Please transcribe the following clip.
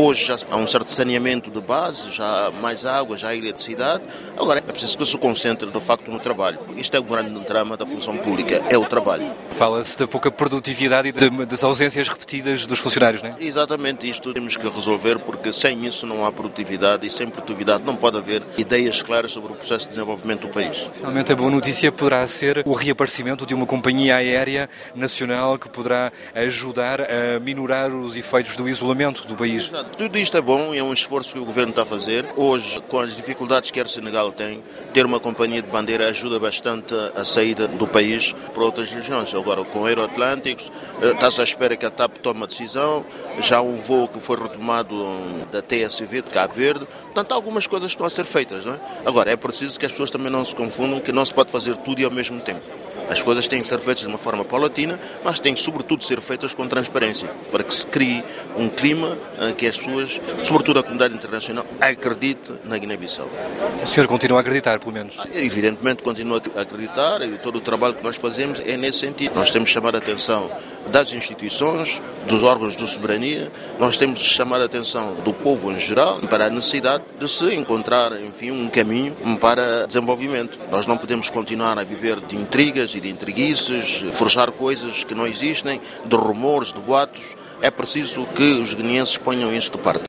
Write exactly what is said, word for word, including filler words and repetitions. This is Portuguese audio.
Hoje já há um certo saneamento de base, já há mais água, já há eletricidade. Agora é preciso que se concentre de facto no trabalho. Isto é o grande drama da função pública, é o trabalho. Fala-se da pouca produtividade e de, das ausências repetidas dos funcionários, não é? Exatamente, isto temos que resolver, porque sem isso não há produtividade e sem produtividade não pode haver ideias claras sobre o processo de desenvolvimento do país. Finalmente, a boa notícia poderá ser o reaparecimento de uma companhia aérea nacional que poderá ajudar a minorar os efeitos do isolamento do país. Exato. Tudo isto é bom e é um esforço que o Governo está a fazer. Hoje, com as dificuldades que o Senegal tem, ter uma companhia de bandeira ajuda bastante a saída do país para outras regiões. Agora, com Aeroatlânticos, está-se à espera que a TAP tome a decisão. Já há um voo que foi retomado da T S V de Cabo Verde. Portanto, há algumas coisas que estão a ser feitas, não é? Agora, é preciso que as pessoas também não se confundam que não se pode fazer tudo e ao mesmo tempo. As coisas têm que ser feitas de uma forma paulatina, mas têm sobretudo de ser feitas com transparência, para que se crie um clima em que as pessoas, sobretudo a comunidade internacional, acredite na Guiné-Bissau. O senhor continua a acreditar, pelo menos? Evidentemente continua a acreditar e todo o trabalho que nós fazemos é nesse sentido. Nós temos de chamar a atenção das instituições, dos órgãos de soberania, nós temos de chamar a atenção do povo em geral para a necessidade de se encontrar, enfim, um caminho para desenvolvimento. Nós não podemos continuar a viver de intrigas e de intriguices, forjar coisas que não existem, de rumores, de boatos. É preciso que os guineenses ponham isto de parte.